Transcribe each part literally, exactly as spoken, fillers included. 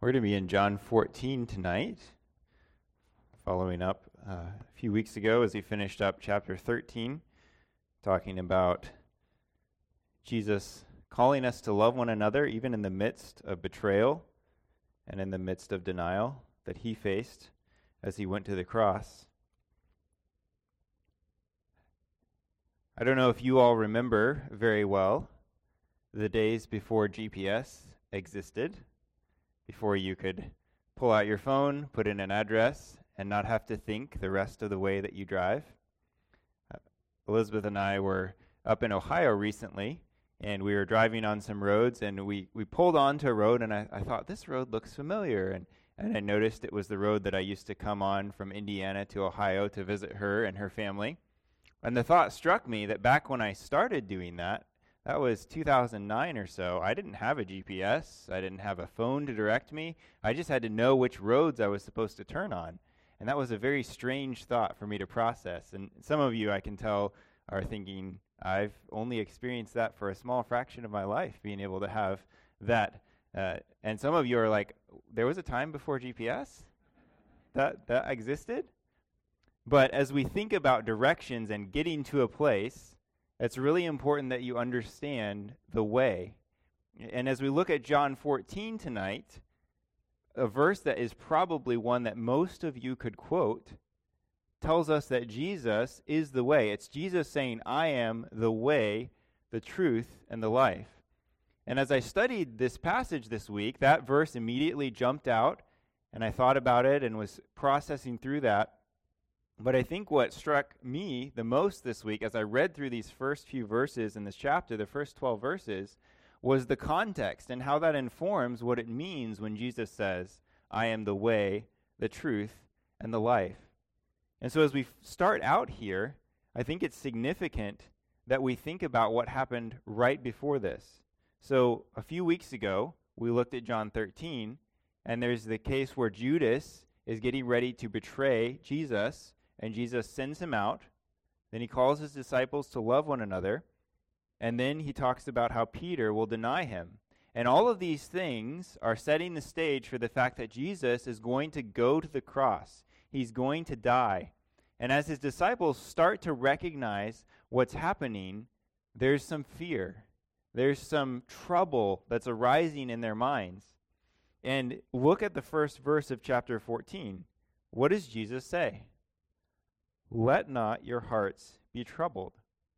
We're going to be in John fourteen tonight, following up uh, a few weeks ago as we finished up chapter thirteen, talking about Jesus calling us to love one another even in the midst of betrayal and in the midst of denial that he faced as he went to the cross. I don't know if you all remember very well the days before G P S existed, before you could pull out your phone, put in an address, and not have to think the rest of the way that you drive. Uh, Elizabeth and I were up in Ohio recently, and we were driving on some roads, and we, we pulled onto a road, and I, I thought, this road looks familiar, and, and I noticed it was the road that I used to come on from Indiana to Ohio to visit her and her family. And the thought struck me that back when I started doing that, that was two thousand nine or so. I didn't have a G P S. I didn't have a phone to direct me. I just had to know which roads I was supposed to turn on. And that was a very strange thought for me to process. And some of you, I can tell, are thinking, I've only experienced that for a small fraction of my life, being able to have that. Uh, and some of you are like, there was a time before G P S? That that existed? But as we think about directions and getting to a place, it's really important that you understand the way. And as we look at John fourteen tonight, a verse that is probably one that most of you could quote tells us that Jesus is the way. It's Jesus saying, I am the way, the truth, and the life. And as I studied this passage this week, that verse immediately jumped out, and I thought about it and was processing through that. But I think what struck me the most this week as I read through these first few verses in this chapter, the first twelve verses, was the context and how that informs what it means when Jesus says, I am the way, the truth, and the life. And so as we f- start out here, I think it's significant that we think about what happened right before this. So a few weeks ago, we looked at John thirteen, and there's the case where Judas is getting ready to betray Jesus, and Jesus sends him out. Then he calls his disciples to love one another. And then he talks about how Peter will deny him. And all of these things are setting the stage for the fact that Jesus is going to go to the cross. He's going to die. And as his disciples start to recognize what's happening, there's some fear. There's some trouble that's arising in their minds. And look at the first verse of chapter fourteen. What does Jesus say? Let not your hearts be troubled.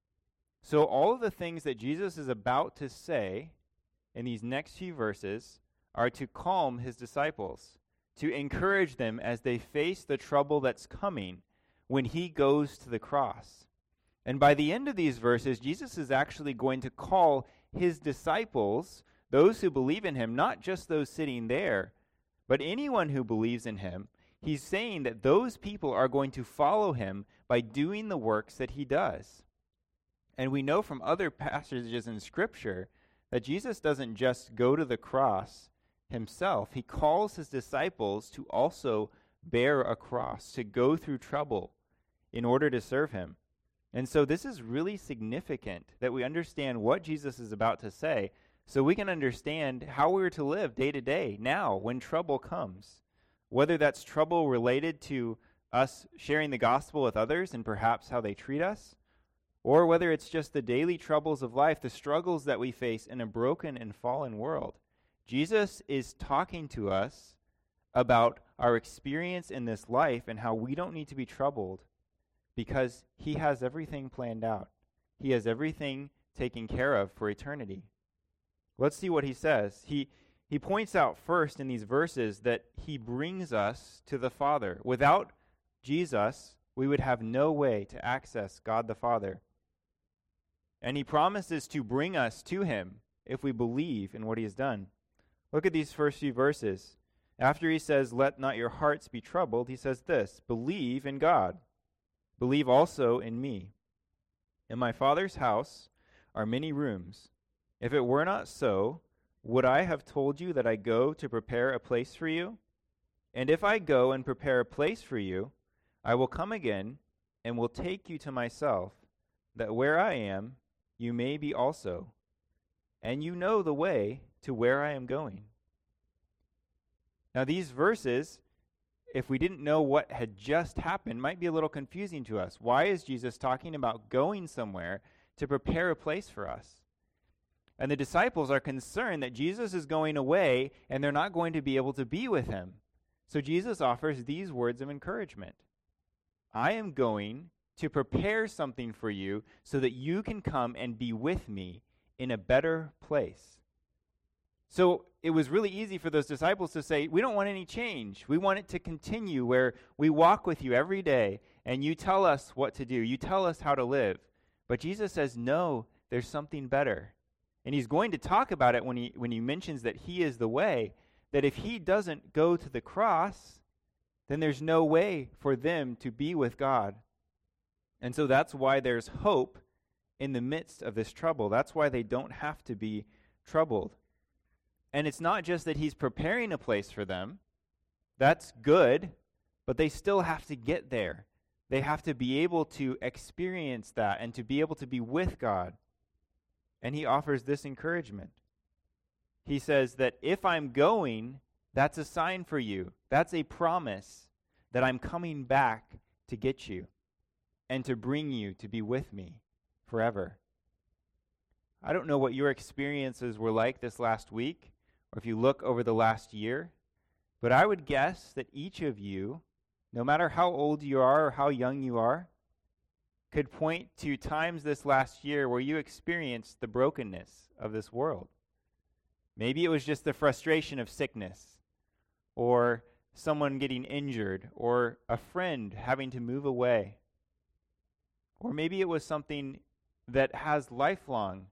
So all of the things that Jesus is about to say in these next few verses are to calm his disciples, to encourage them as they face the trouble that's coming when he goes to the cross. And by the end of these verses, Jesus is actually going to call his disciples, those who believe in him, not just those sitting there, but anyone who believes in him. He's saying that those people are going to follow him by doing the works that he does. And we know from other passages in Scripture that Jesus doesn't just go to the cross himself. He calls his disciples to also bear a cross, to go through trouble in order to serve him. And so this is really significant that we understand what Jesus is about to say so we can understand how we're to live day to day now when trouble comes. Whether that's trouble related to us sharing the gospel with others and perhaps how they treat us, or whether it's just the daily troubles of life, the struggles that we face in a broken and fallen world. Jesus is talking to us about our experience in this life and how we don't need to be troubled because he has everything planned out. He has everything taken care of for eternity. Let's see what he says. He He points out first in these verses that he brings us to the Father. Without Jesus, we would have no way to access God the Father. And he promises to bring us to him if we believe in what he has done. Look at these first few verses. After he says, let not your hearts be troubled, he says this, believe in God. Believe also in me. In my Father's house are many rooms. If it were not so, would I have told you that I go to prepare a place for you? And if I go and prepare a place for you, I will come again and will take you to myself, that where I am, you may be also. And you know the way to where I am going. Now, these verses, if we didn't know what had just happened, might be a little confusing to us. Why is Jesus talking about going somewhere to prepare a place for us? And the disciples are concerned that Jesus is going away and they're not going to be able to be with him. So Jesus offers these words of encouragement. I am going to prepare something for you so that you can come and be with me in a better place. So it was really easy for those disciples to say, we don't want any change. We want it to continue where we walk with you every day and you tell us what to do. You tell us how to live. But Jesus says, no, there's something better. And he's going to talk about it when he when he mentions that he is the way, that if he doesn't go to the cross, then there's no way for them to be with God. And so that's why there's hope in the midst of this trouble. That's why they don't have to be troubled. And it's not just that he's preparing a place for them. That's good, but they still have to get there. They have to be able to experience that and to be able to be with God. And he offers this encouragement. He says that if I'm going, that's a sign for you. That's a promise that I'm coming back to get you and to bring you to be with me forever. I don't know what your experiences were like this last week, or if you look over the last year, but I would guess that each of you, no matter how old you are or how young you are, could point to times this last year where you experienced the brokenness of this world. Maybe it was just the frustration of sickness, or someone getting injured, or a friend having to move away. Or maybe it was something that has lifelong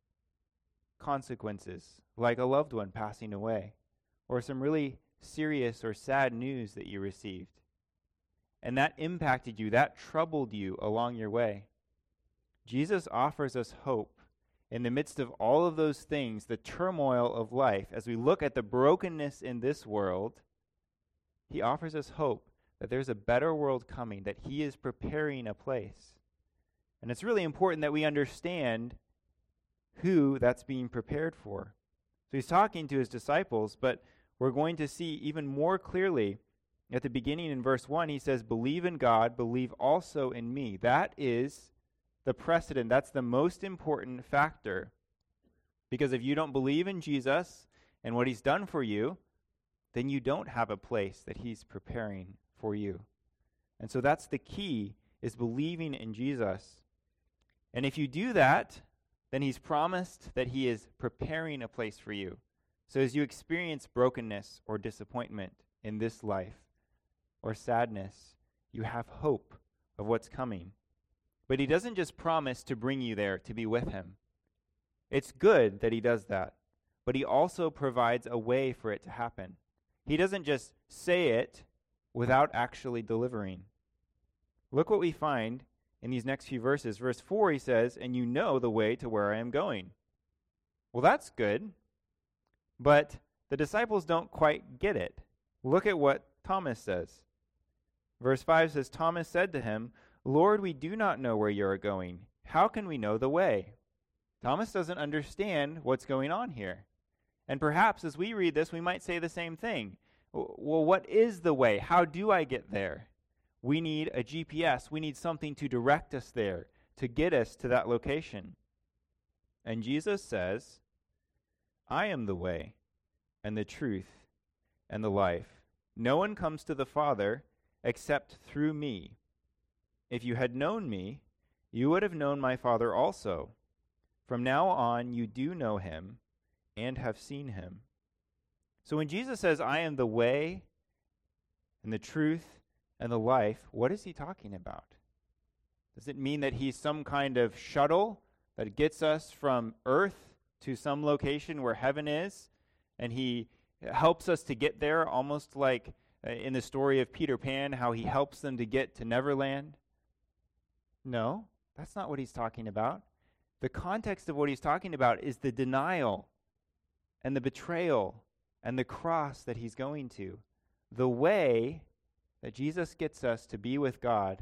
consequences, like a loved one passing away, or some really serious or sad news that you received. And that impacted you, that troubled you along your way. Jesus offers us hope in the midst of all of those things, the turmoil of life. As we look at the brokenness in this world, he offers us hope that there's a better world coming, that he is preparing a place. And it's really important that we understand who that's being prepared for. So he's talking to his disciples, but we're going to see even more clearly at the beginning in verse one, he says, believe in God, believe also in me. That is the precedent. That's the most important factor. Because if you don't believe in Jesus and what he's done for you, then you don't have a place that he's preparing for you. And so that's the key, is believing in Jesus. And if you do that, then he's promised that he is preparing a place for you. So as you experience brokenness or disappointment in this life, or sadness, you have hope of what's coming. But he doesn't just promise to bring you there to be with him. It's good that he does that, but he also provides a way for it to happen. He doesn't just say it without actually delivering. Look what we find in these next few verses. Verse four, he says, and you know the way to where I am going. Well, that's good, but the disciples don't quite get it. Look at what Thomas says. Verse five says, Thomas said to him, Lord, we do not know where you are going. How can we know the way? Thomas doesn't understand what's going on here. And perhaps as we read this, we might say the same thing. Well, what is the way? How do I get there? We need a G P S. We need something to direct us there, to get us to that location. And Jesus says, I am the way and the truth and the life. No one comes to the Father except through me. If you had known me, you would have known my Father also. From now on, you do know him and have seen him. So when Jesus says, I am the way and the truth and the life, what is he talking about? Does it mean that he's some kind of shuttle that gets us from earth to some location where heaven is, and he helps us to get there, almost like uh, in the story of Peter Pan, how he helps them to get to Neverland? No, that's not what he's talking about. The context of what he's talking about is the denial and the betrayal and the cross that he's going to. The way that Jesus gets us to be with God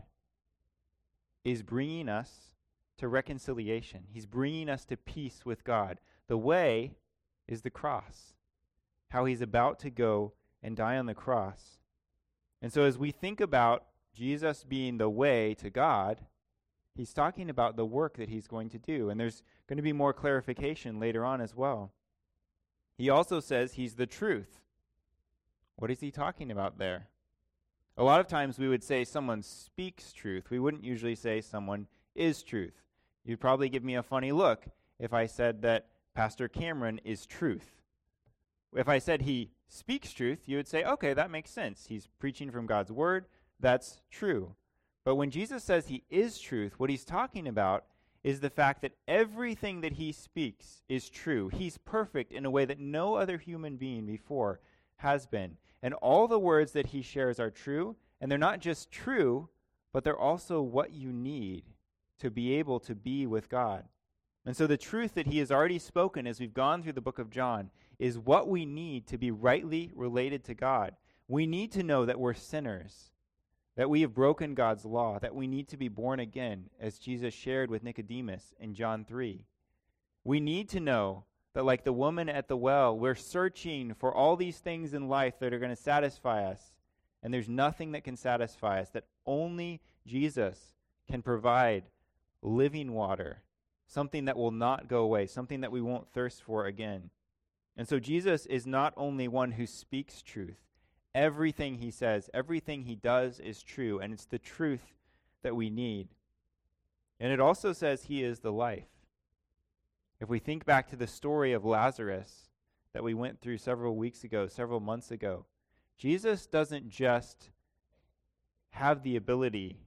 is bringing us to reconciliation. He's bringing us to peace with God. The way is the cross, how he's about to go and die on the cross. And so as we think about Jesus being the way to God, he's talking about the work that he's going to do. And there's going to be more clarification later on as well. He also says he's the truth. What is he talking about there? A lot of times we would say someone speaks truth. We wouldn't usually say someone is truth. You'd probably give me a funny look if I said that Pastor Cameron is truth. If I said he speaks truth, you would say, okay, that makes sense. He's preaching from God's word. That's true. But when Jesus says he is truth, what he's talking about is the fact that everything that he speaks is true. He's perfect in a way that no other human being before has been. And all the words that he shares are true, and they're not just true, but they're also what you need to be able to be with God. And so the truth that he has already spoken as we've gone through the book of John is what we need to be rightly related to God. We need to know that we're sinners, that we have broken God's law, that we need to be born again, as Jesus shared with Nicodemus in John three. We need to know that like the woman at the well, we're searching for all these things in life that are going to satisfy us, and there's nothing that can satisfy us, that only Jesus can provide living water, something that will not go away, something that we won't thirst for again. And so Jesus is not only one who speaks truth. Everything he says, everything he does is true, and it's the truth that we need. And it also says he is the life. If we think back to the story of Lazarus that we went through several weeks ago, several months ago, Jesus doesn't just have the ability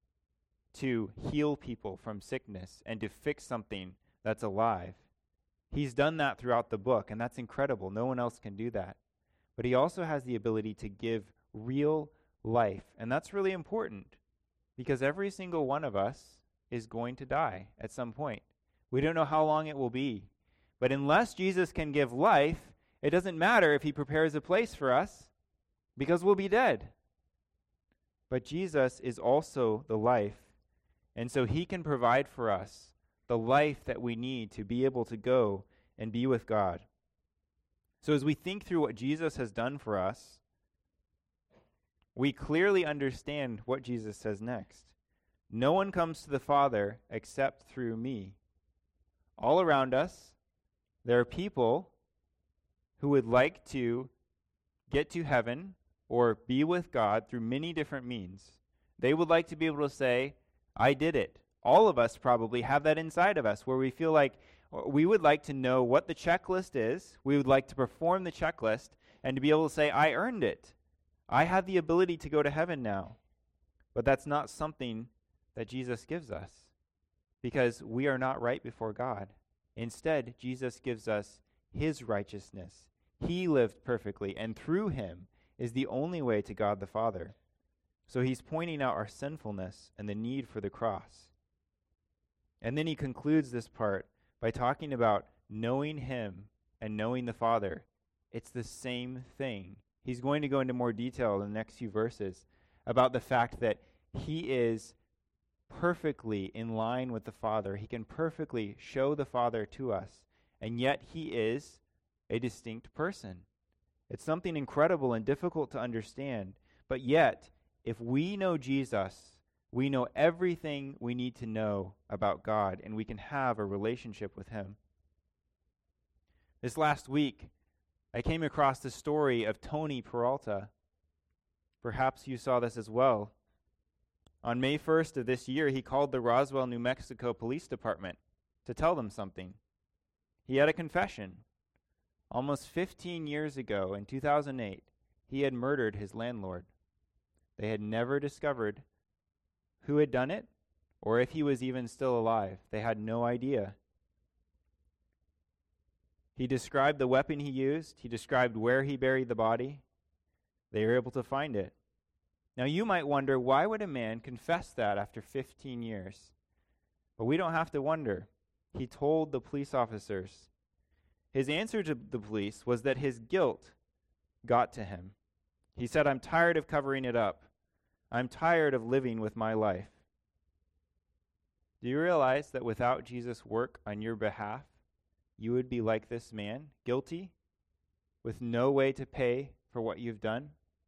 to heal people from sickness and to fix something that's alive. He's done that throughout the book, and that's incredible. No one else can do that. But he also has the ability to give real life, and that's really important because every single one of us is going to die at some point. We don't know how long it will be, but unless Jesus can give life, it doesn't matter if he prepares a place for us because we'll be dead. But Jesus is also the life, and so he can provide for us the life that we need to be able to go and be with God. So as we think through what Jesus has done for us, we clearly understand what Jesus says next. No one comes to the Father except through me. All around us, there are people who would like to get to heaven or be with God through many different means. They would like to be able to say, I did it. All of us probably have that inside of us where we feel like we would like to know what the checklist is. We would like to perform the checklist and to be able to say, I earned it. I have the ability to go to heaven now. But that's not something that Jesus gives us because we are not right before God. Instead, Jesus gives us his righteousness. He lived perfectly, and through him is the only way to God the Father. So he's pointing out our sinfulness and the need for the cross. And then he concludes this part by talking about knowing him and knowing the Father. It's the same thing. He's going to go into more detail in the next few verses about the fact that he is perfectly in line with the Father. He can perfectly show the Father to us, and yet he is a distinct person. It's something incredible and difficult to understand, but yet, if we know Jesus, we know everything we need to know about God, and we can have a relationship with him. This last week, I came across the story of Tony Peralta. Perhaps you saw this as well. On May first of this year, he called the Roswell, New Mexico Police Department to tell them something. He had a confession. Almost fifteen years ago, in two thousand eight, he had murdered his landlord. They had never discovered who had done it or if he was even still alive. They had no idea. He described the weapon he used. He described where he buried the body. They were able to find it. Now you might wonder, why would a man confess that after fifteen years? But we don't have to wonder. He told the police officers. His answer to the police was that his guilt got to him. He said, I'm tired of covering it up. I'm tired of living with my life. Do you realize that without Jesus' work on your behalf, you would be like this man, guilty, with no way to pay for what you've done.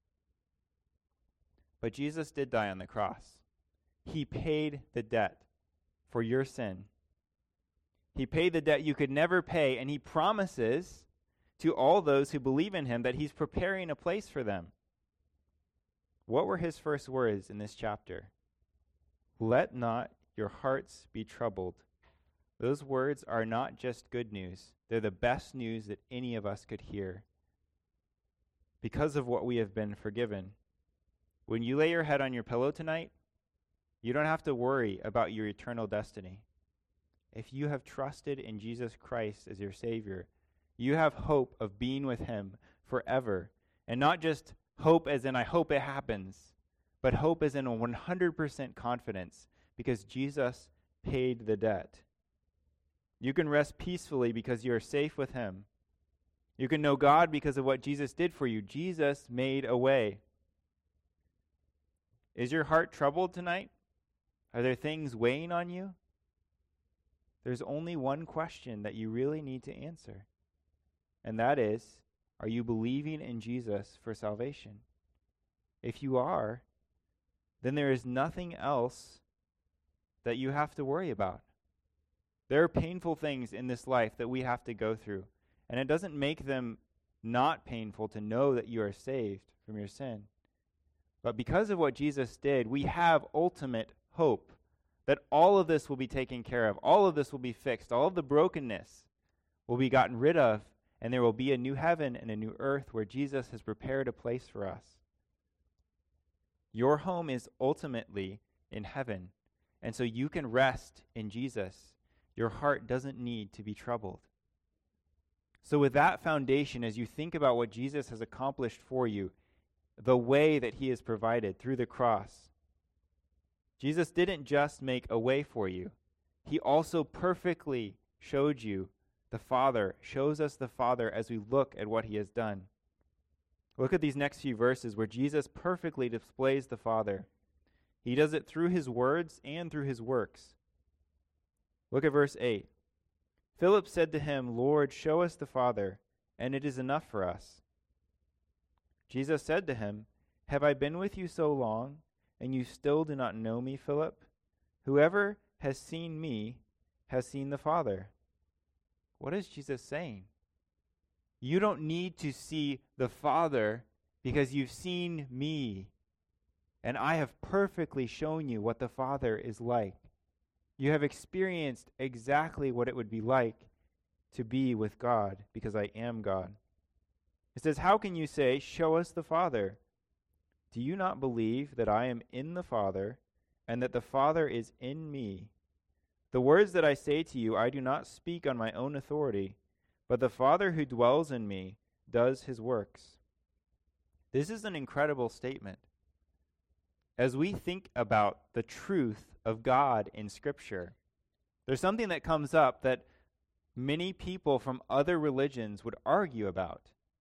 But Jesus did die on the cross. He paid the debt for your sin. He paid the debt you could never pay, and he promises to all those who believe in him that he's preparing a place for them. What were his first words in this chapter? Let not your hearts be troubled. Those words are not just good news. They're the best news that any of us could hear. Because of what we have been forgiven. When you lay your head on your pillow tonight, you don't have to worry about your eternal destiny. If you have trusted in Jesus Christ as your Savior, you have hope of being with him forever. And not just hope as in I hope it happens, but hope as in a one hundred percent confidence because Jesus paid the debt. You can rest peacefully because you are safe with him. You can know God because of what Jesus did for you. Jesus made a way. Is your heart troubled tonight? Are there things weighing on you? There's only one question that you really need to answer. And that is, are you believing in Jesus for salvation? If you are, then there is nothing else that you have to worry about. There are painful things in this life that we have to go through, and it doesn't make them not painful to know that you are saved from your sin. But because of what Jesus did, we have ultimate hope that all of this will be taken care of, all of this will be fixed, all of the brokenness will be gotten rid of, and there will be a new heaven and a new earth where Jesus has prepared a place for us. Your home is ultimately in heaven, and so you can rest in Jesus. Your heart doesn't need to be troubled. So with that foundation, as you think about what Jesus has accomplished for you, the way that he has provided through the cross, Jesus didn't just make a way for you. He also perfectly showed you the Father, shows us the Father as we look at what he has done. Look at these next few verses where Jesus perfectly displays the Father. He does it through his words and through his works. Look at verse eight. Philip said to him, Lord, show us the Father, and it is enough for us. Jesus said to him, Have I been with you so long, and you still do not know me, Philip? Whoever has seen me has seen the Father. What is Jesus saying? You don't need to see the Father because you've seen me, and I have perfectly shown you what the Father is like. You have experienced exactly what it would be like to be with God because I am God. It says, how can you say, show us the Father? Do you not believe that I am in the Father and that the Father is in me? The words that I say to you, I do not speak on my own authority, but the Father who dwells in me does his works. This is an incredible statement. As we think about the truth of God in Scripture, there's something that comes up that many people from other religions would argue about.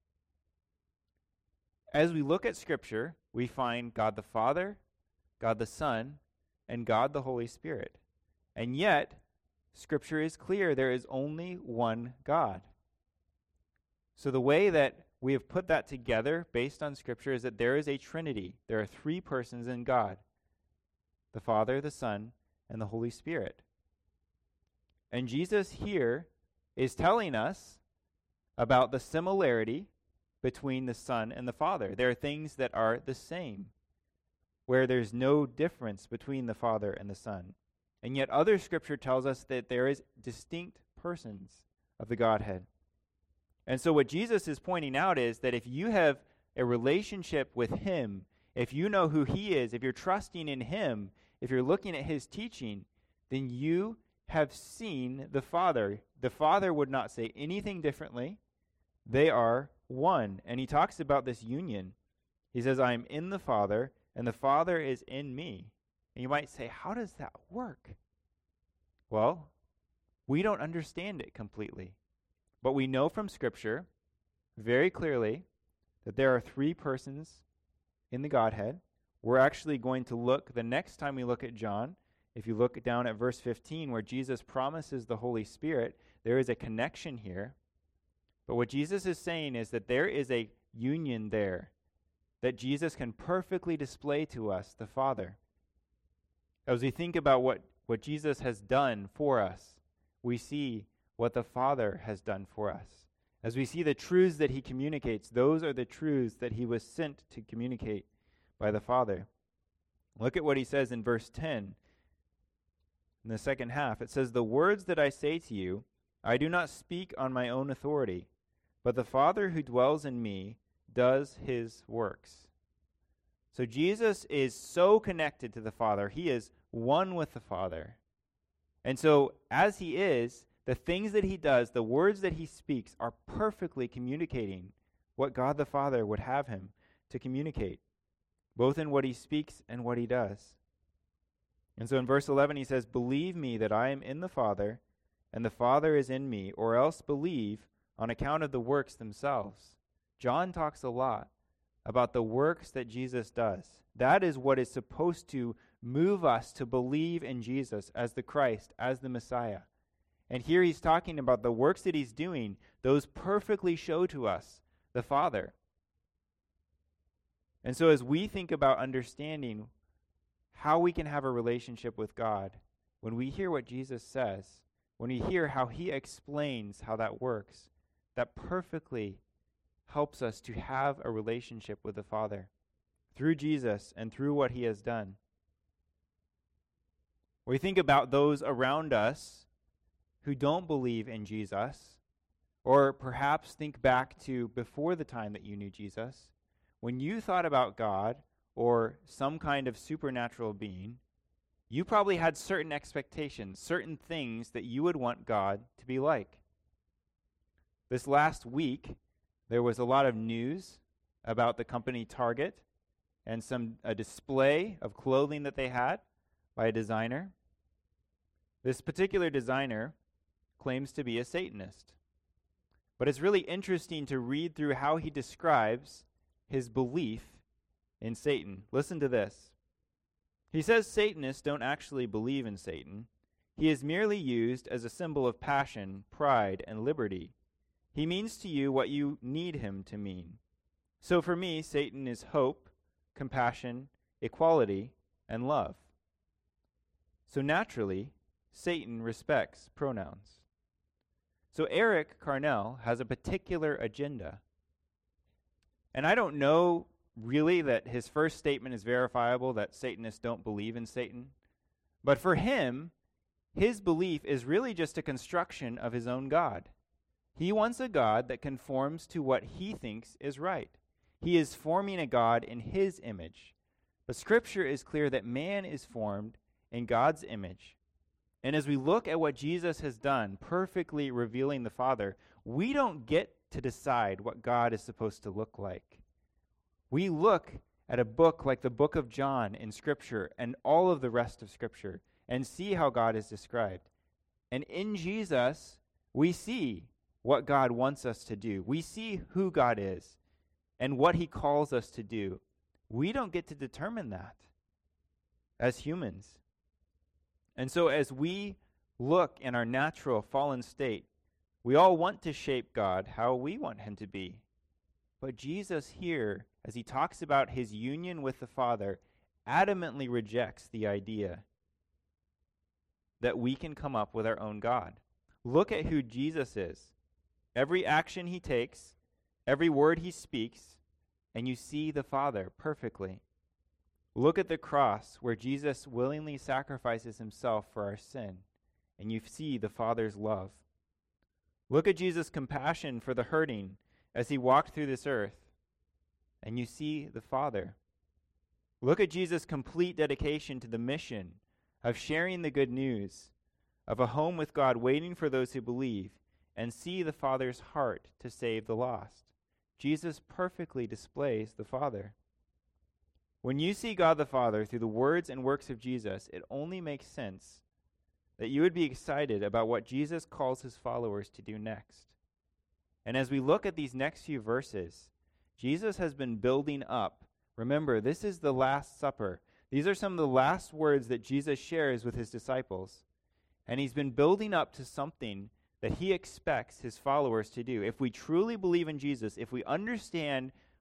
As we look at Scripture, we find God the Father, God the Son, and God the Holy Spirit. And yet, Scripture is clear there is only one God. So the way that we have put that together based on Scripture is that there is a Trinity. There are three persons in God: the Father, the Son, and the Holy Spirit. And Jesus here is telling us about the similarity between the Son and the Father. There are things that are the same, where there's no difference between the Father and the Son. And yet other Scripture tells us that there is distinct persons of the Godhead. And so what Jesus is pointing out is that if you have a relationship with him, if you know who he is, if you're trusting in him, if you're looking at his teaching, then you have seen the Father. The Father would not say anything differently. They are one. And he talks about this union. He says, I am in the Father, and the Father is in me. And you might say, how does that work? Well, we don't understand it completely. But we know from Scripture very clearly that there are three persons in the Godhead. We're actually going to look, the next time we look at John, if you look down at verse fifteen, where Jesus promises the Holy Spirit, there is a connection here. But what Jesus is saying is that there is a union there that Jesus can perfectly display to us the Father. As we think about what, what Jesus has done for us, we see what the Father has done for us. As we see the truths that he communicates, those are the truths that he was sent to communicate by the Father. Look at what he says in verse ten. In the second half, it says, "The words that I say to you, I do not speak on my own authority, but the Father who dwells in me does his works." So Jesus is so connected to the Father. He is one with the Father. And so as he is, the things that he does, the words that he speaks are perfectly communicating what God the Father would have him to communicate, both in what he speaks and what he does. And so in verse eleven he says, "Believe me that I am in the Father, and the Father is in me, or else believe on account of the works themselves." John talks a lot about the works that Jesus does. That is what is supposed to move us to believe in Jesus as the Christ, as the Messiah. And here he's talking about the works that he's doing. Those perfectly show to us the Father. And so as we think about understanding how we can have a relationship with God, when we hear what Jesus says, when we hear how he explains how that works, that perfectly helps us to have a relationship with the Father through Jesus and through what he has done. We think about those around us who don't believe in Jesus, or perhaps think back to before the time that you knew Jesus. When you thought about God or some kind of supernatural being, you probably had certain expectations, certain things that you would want God to be like. This last week, there was a lot of news about the company Target and some a display of clothing that they had by a designer. This particular designer claims to be a Satanist. But it's really interesting to read through how he describes his belief in Satan. Listen to this. He says Satanists don't actually believe in Satan. He is merely used as a symbol of passion, pride, and liberty. He means to you what you need him to mean. So for me, Satan is hope, compassion, equality, and love. So naturally, Satan respects pronouns. So Eric Carnell has a particular agenda. And I don't know really that his first statement is verifiable, that Satanists don't believe in Satan. But for him, his belief is really just a construction of his own God. He wants a God that conforms to what he thinks is right. He is forming a God in his image. But Scripture is clear that man is formed in God's image. And as we look at what Jesus has done, perfectly revealing the Father, we don't get to decide what God is supposed to look like. We look at a book like the book of John in Scripture and all of the rest of Scripture and see how God is described. And in Jesus, we see what God wants us to do. We see who God is and what he calls us to do. We don't get to determine that as humans. And so as we look in our natural fallen state, we all want to shape God how we want him to be. But Jesus here, as he talks about his union with the Father, adamantly rejects the idea that we can come up with our own God. Look at who Jesus is. Every action he takes, every word he speaks, and you see the Father perfectly. Look at the cross where Jesus willingly sacrifices himself for our sin, and you see the Father's love. Look at Jesus' compassion for the hurting as he walked through this earth, and you see the Father. Look at Jesus' complete dedication to the mission of sharing the good news of a home with God waiting for those who believe, and see the Father's heart to save the lost. Jesus perfectly displays the Father. When you see God the Father through the words and works of Jesus, it only makes sense that you would be excited about what Jesus calls his followers to do next. And as we look at these next few verses, Jesus has been building up. Remember, this is the Last Supper. These are some of the last words that Jesus shares with his disciples. And he's been building up to something that he expects his followers to do. If we truly believe in Jesus, if we understand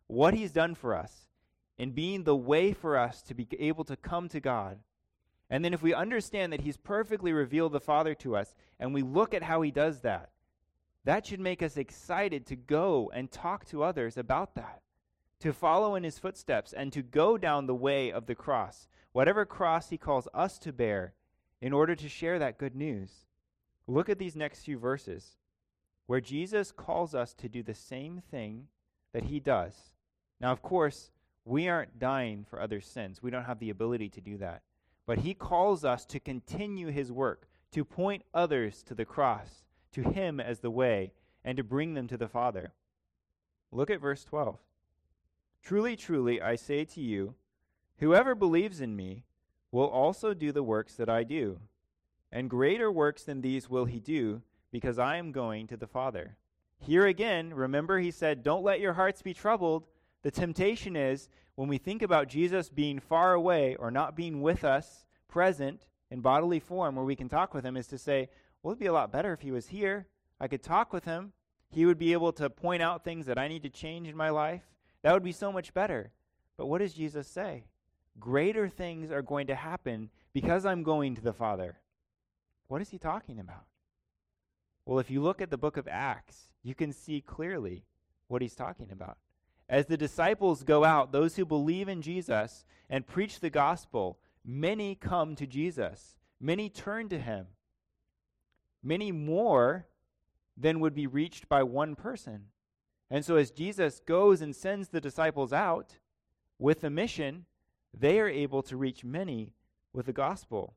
what he's done for us and being the way for us to be able to come to God. And then if we understand that he's perfectly revealed the Father to us, and we look at how he does that, that should make us excited to go and talk to others about that, to follow in his footsteps, and to go down the way of the cross, whatever cross he calls us to bear, in order to share that good news. Look at these next few verses, where Jesus calls us to do the same thing that he does. Now, of course, we aren't dying for others' sins. We don't have the ability to do that. But he calls us to continue his work, to point others to the cross, to him as the way, and to bring them to the Father. Look at verse twelve. Truly, truly, I say to you, whoever believes in me will also do the works that I do, and greater works than these will he do, because I am going to the Father. Here again, remember he said, don't let your hearts be troubled. The temptation is, when we think about Jesus being far away or not being with us, present in bodily form where we can talk with him, is to say, well, it'd be a lot better if he was here. I could talk with him. He would be able to point out things that I need to change in my life. That would be so much better. But what does Jesus say? Greater things are going to happen because I'm going to the Father. What is he talking about? Well, if you look at the book of Acts, you can see clearly what he's talking about. As the disciples go out, those who believe in Jesus and preach the gospel, many come to Jesus. Many turn to him. Many more than would be reached by one person. And so as Jesus goes and sends the disciples out with the mission, they are able to reach many with the gospel.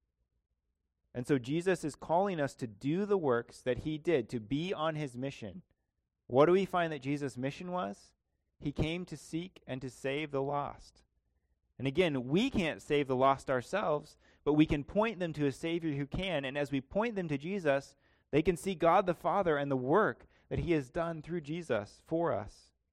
And so Jesus is calling us to do the works that he did, to be on his mission. What do we find that Jesus' mission was? He came to seek and to save the lost. And again, we can't save the lost ourselves, but we can point them to a Savior who can. And as we point them to Jesus, they can see God the Father and the work that he has done through Jesus for us.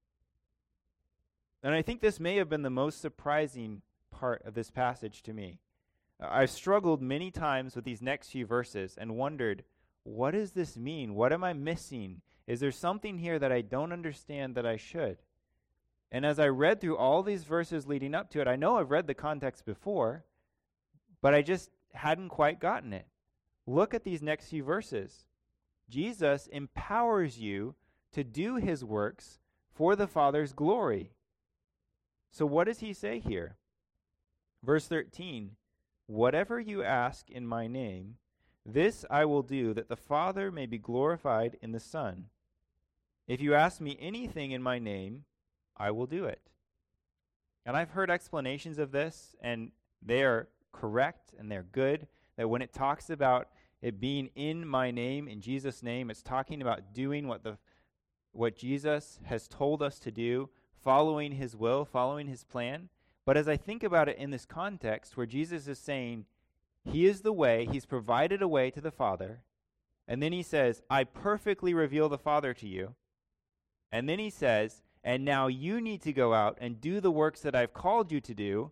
And I think this may have been the most surprising part of this passage to me. I've struggled many times with these next few verses and wondered, what does this mean? What am I missing? Is there something here that I don't understand that I should? And as I read through all these verses leading up to it, I know I've read the context before, but I just hadn't quite gotten it. Look at these next few verses. Jesus empowers you to do his works for the Father's glory. So what does he say here? Verse thirteen, whatever you ask in my name, this I will do, that the Father may be glorified in the Son. If you ask me anything in my name, I will do it. And I've heard explanations of this, and they are correct and they're good, that when it talks about it being in my name, in Jesus' name, it's talking about doing what the what Jesus has told us to do, following his will, following his plan. But as I think about it in this context where Jesus is saying he is the way, he's provided a way to the Father, and then he says, I perfectly reveal the Father to you. And then he says, and now you need to go out and do the works that I've called you to do.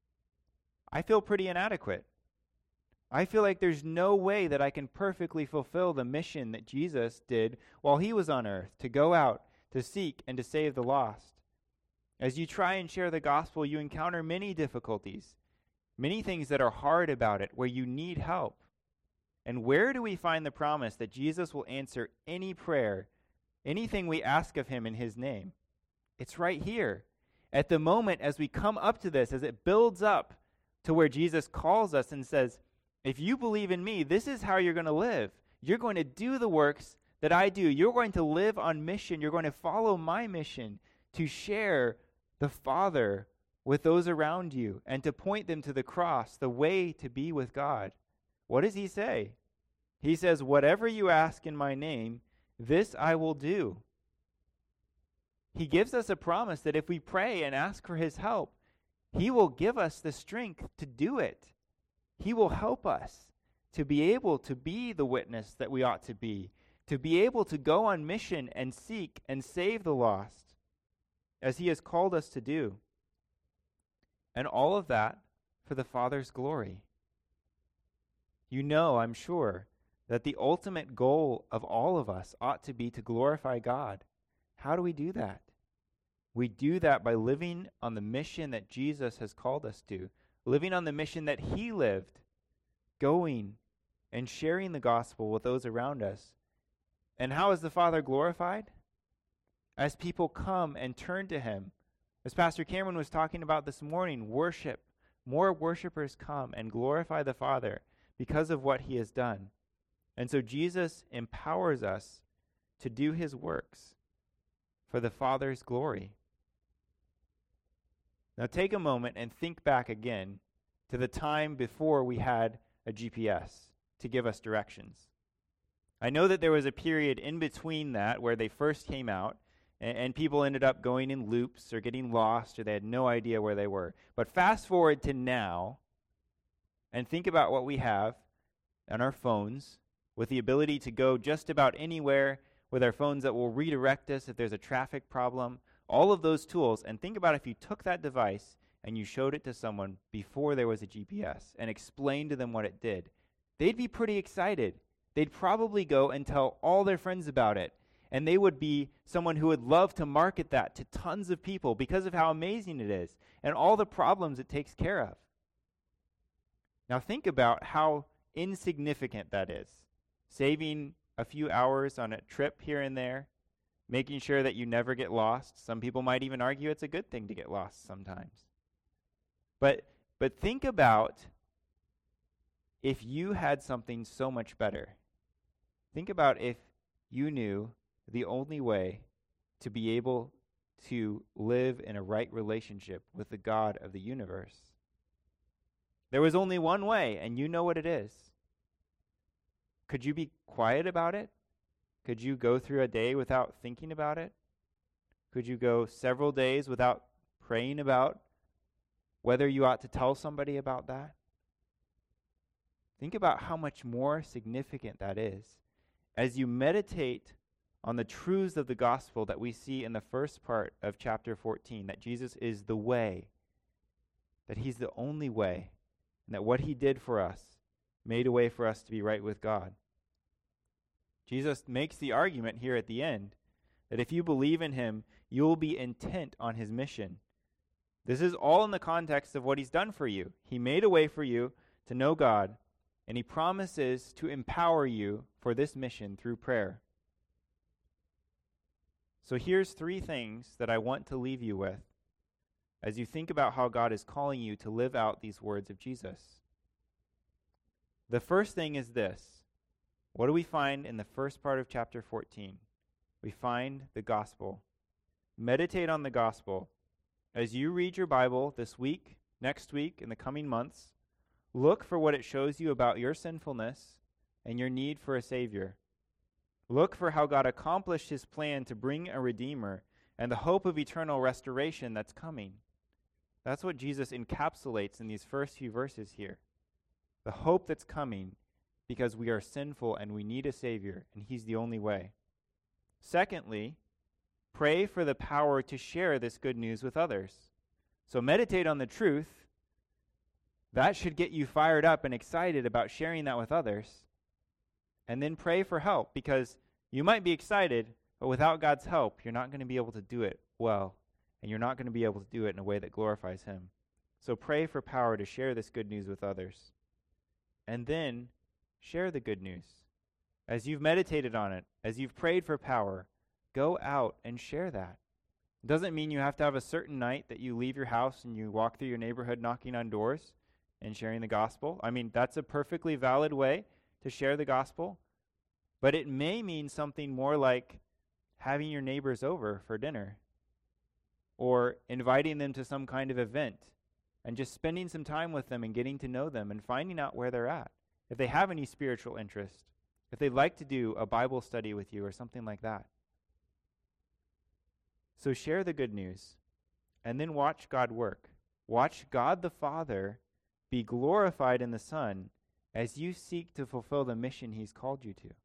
I feel pretty inadequate. I feel like there's no way that I can perfectly fulfill the mission that Jesus did while he was on earth, to go out, to seek, and to save the lost. As you try and share the gospel, you encounter many difficulties, many things that are hard about it, where you need help. And where do we find the promise that Jesus will answer any prayer, anything we ask of him in his name? It's right here. At the moment, as we come up to this, as it builds up to where Jesus calls us and says, if you believe in me, this is how you're going to live. You're going to do the works that I do. You're going to live on mission. You're going to follow my mission to share the Father with those around you and to point them to the cross, the way to be with God. What does he say? He says, whatever you ask in my name, this I will do. He gives us a promise that if we pray and ask for his help, he will give us the strength to do it. He will help us to be able to be the witness that we ought to be, to be able to go on mission and seek and save the lost, as he has called us to do. And all of that for the Father's glory. You know, I'm sure, that the ultimate goal of all of us ought to be to glorify God. How do we do that? We do that by living on the mission that Jesus has called us to, living on the mission that he lived, going and sharing the gospel with those around us. And how is the Father glorified? As people come and turn to him. As Pastor Cameron was talking about this morning, worship. More worshipers come and glorify the Father because of what he has done. And so Jesus empowers us to do his works for the Father's glory. Now take a moment and think back again to the time before we had a G P S to give us directions. I know that there was a period in between that where they first came out, and, and people ended up going in loops or getting lost, or they had no idea where they were. But fast forward to now, and think about what we have on our phones with the ability to go just about anywhere with our phones that will redirect us if there's a traffic problem, all of those tools. And think about if you took that device and you showed it to someone before there was a G P S and explained to them what it did. They'd be pretty excited. They'd probably go and tell all their friends about it. And they would be someone who would love to market that to tons of people because of how amazing it is and all the problems it takes care of. Now think about how insignificant that is. Saving a few hours on a trip here and there, making sure that you never get lost. Some people might even argue it's a good thing to get lost sometimes. But but think about if you had something so much better. Think about if you knew the only way to be able to live in a right relationship with the God of the universe. There was only one way, and you know what it is. Could you be quiet about it? Could you go through a day without thinking about it? Could you go several days without praying about whether you ought to tell somebody about that? Think about how much more significant that is. As you meditate on the truths of the gospel that we see in the first part of chapter fourteen, that Jesus is the way, that he's the only way, and that what he did for us made a way for us to be right with God. Jesus makes the argument here at the end that if you believe in him, you will be intent on his mission. This is all in the context of what he's done for you. He made a way for you to know God, and he promises to empower you for this mission through prayer. So here's three things that I want to leave you with as you think about how God is calling you to live out these words of Jesus. The first thing is this. What do we find in the first part of chapter fourteen? We find the gospel. Meditate on the gospel. As you read your Bible this week, next week, in the coming months, look for what it shows you about your sinfulness and your need for a Savior. Look for how God accomplished his plan to bring a Redeemer and the hope of eternal restoration that's coming. That's what Jesus encapsulates in these first few verses here. The hope that's coming because we are sinful and we need a Savior, and he's the only way. Secondly, pray for the power to share this good news with others. So meditate on the truth. That should get you fired up and excited about sharing that with others. And then pray for help, because you might be excited, but without God's help, you're not going to be able to do it well, and you're not going to be able to do it in a way that glorifies him. So pray for power to share this good news with others. And then share the good news. As you've meditated on it, as you've prayed for power, go out and share that. It doesn't mean you have to have a certain night that you leave your house and you walk through your neighborhood knocking on doors and sharing the gospel. I mean, that's a perfectly valid way to share the gospel, but it may mean something more like having your neighbors over for dinner or inviting them to some kind of event and just spending some time with them and getting to know them and finding out where they're at. If they have any spiritual interest, if they'd like to do a Bible study with you or something like that. So share the good news and then watch God work. Watch God the Father be glorified in the Son as you seek to fulfill the mission he's called you to.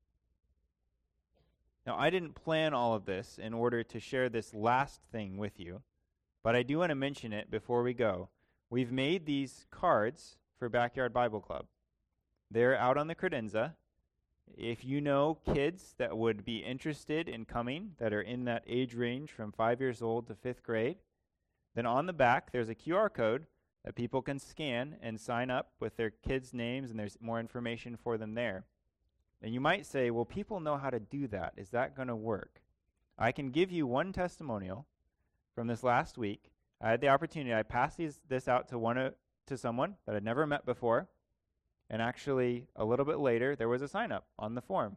Now, I didn't plan all of this in order to share this last thing with you, but I do want to mention it before we go. We've made these cards for Backyard Bible Club. They're out on the credenza. If you know kids that would be interested in coming, that are in that age range from five years old to fifth grade, then on the back there's a Q R code that people can scan and sign up with their kids' names, and there's more information for them there. And you might say, well, people know how to do that. Is that going to work? I can give you one testimonial from this last week. I had the opportunity, I passed these, this out to one uh, to someone that I'd never met before, and actually a little bit later there was a sign up on the form.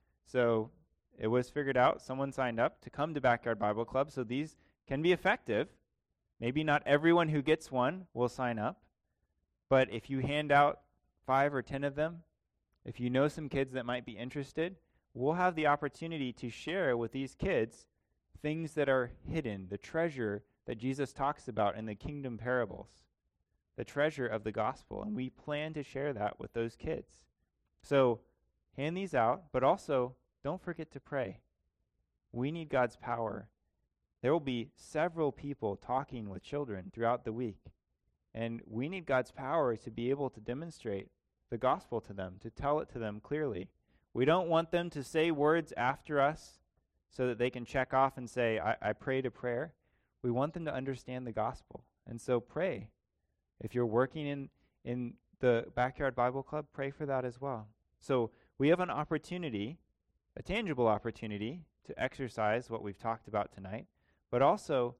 So it was figured out, someone signed up to come to Backyard Bible Club, so these can be effective. Maybe not everyone who gets one will sign up, but if you hand out five or ten of them, if you know some kids that might be interested, we'll have the opportunity to share with these kids things that are hidden, the treasure that Jesus talks about in the kingdom parables, the treasure of the gospel, and we plan to share that with those kids. So hand these out, but also don't forget to pray. We need God's power. There will be several people talking with children throughout the week, and we need God's power to be able to demonstrate the gospel to them, to tell it to them clearly. We don't want them to say words after us so that they can check off and say, I, I prayed a prayer. We want them to understand the gospel. And so pray. If you're working in, in the Backyard Bible Club, pray for that as well. So we have an opportunity, a tangible opportunity, to exercise what we've talked about tonight, but also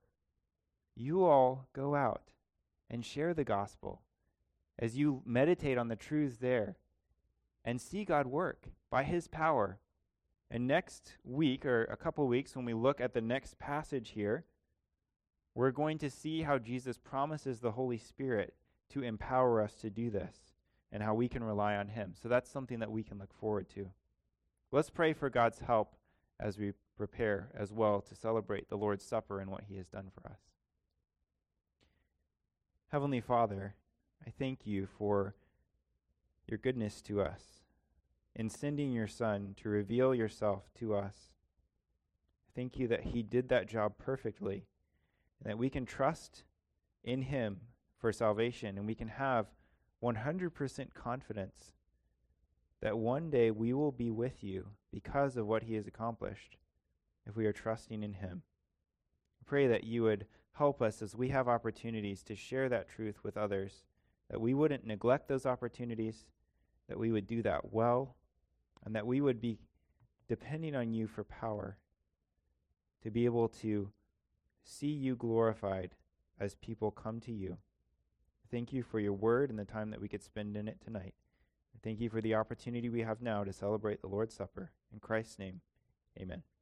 you all go out and share the gospel as you meditate on the truths there and see God work by his power. And next week, or a couple weeks, when we look at the next passage here, we're going to see how Jesus promises the Holy Spirit to empower us to do this and how we can rely on him. So that's something that we can look forward to. Let's pray for God's help as we prepare as well to celebrate the Lord's Supper and what he has done for us. Heavenly Father, I thank you for your goodness to us in sending your Son to reveal yourself to us. I thank you that he did that job perfectly, and that we can trust in him for salvation, and we can have one hundred percent confidence that one day we will be with you because of what he has accomplished if we are trusting in him. I pray that you would help us as we have opportunities to share that truth with others, that we wouldn't neglect those opportunities, that we would do that well, and that we would be depending on you for power to be able to see you glorified as people come to you. Thank you for your word and the time that we could spend in it tonight. Thank you for the opportunity we have now to celebrate the Lord's Supper. In Christ's name, amen.